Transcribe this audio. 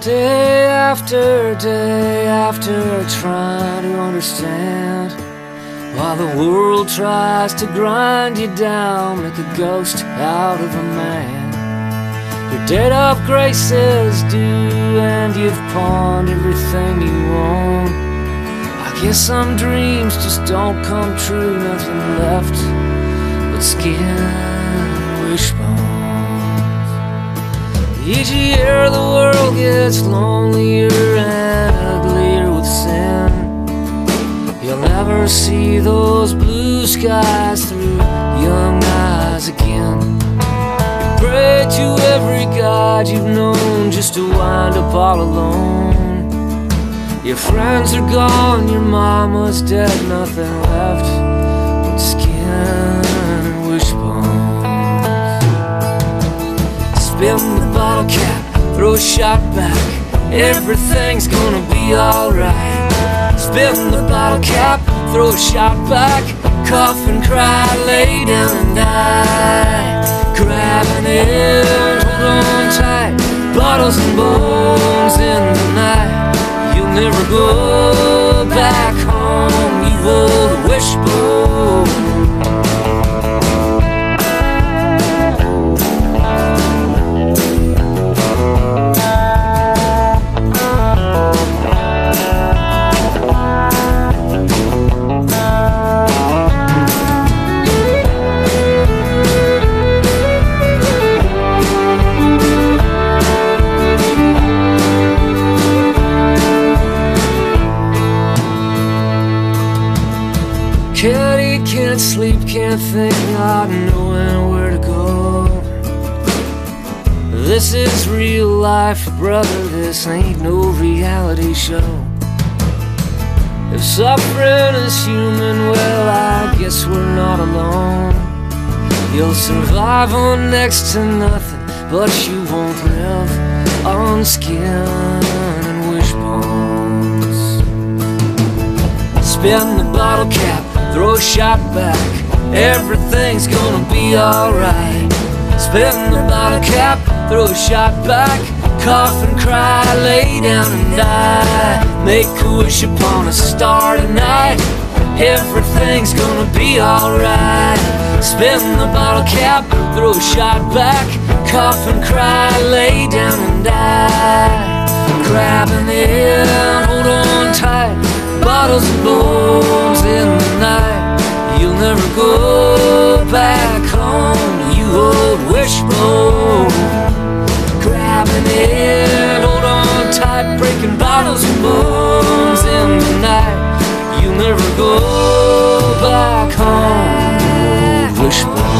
Day after trying to understand, while the world tries to grind you down, make a ghost out of a man. Your debt of grace is due, and you've pawned everything you own. I guess some dreams just don't come true, nothing left but skin and wishbones. Each year the world gets lonelier and uglier with sin. You'll never see those blue skies through young eyes again. You pray to every god you've known just to wind up all alone. Your friends are gone, your mama's dead, nothing left but skin and wishbones. Spin the bottle cap, throw a shot back, everything's gonna be alright. Spin the bottle cap, throw a shot back, cough and cry, lay down and die. Grab an end, hold on tight, bottles and bones in the night. You'll never go back home, you old wishbone. Can't eat, can't sleep, can't think, not knowing where to go. This is real life, brother, this ain't no reality show. If suffering is human, well, I guess we're not alone. You'll survive on next to nothing, but you won't live on skin and wishbones. Spin the bottle cap, throw a shot back, everything's gonna be alright. Spin the bottle cap, throw a shot back, cough and cry, lay down and die. Make a wish upon a star tonight, everything's gonna be alright. Spin the bottle cap, throw a shot back, cough and cry, lay down and die. Grab an end, hold on tight, bottles and bones in the night. You'll never go back home, you old wishbone. Grab an end, hold on tight, breaking bottles and bones in the night. You'll never go back home, you old wishbone.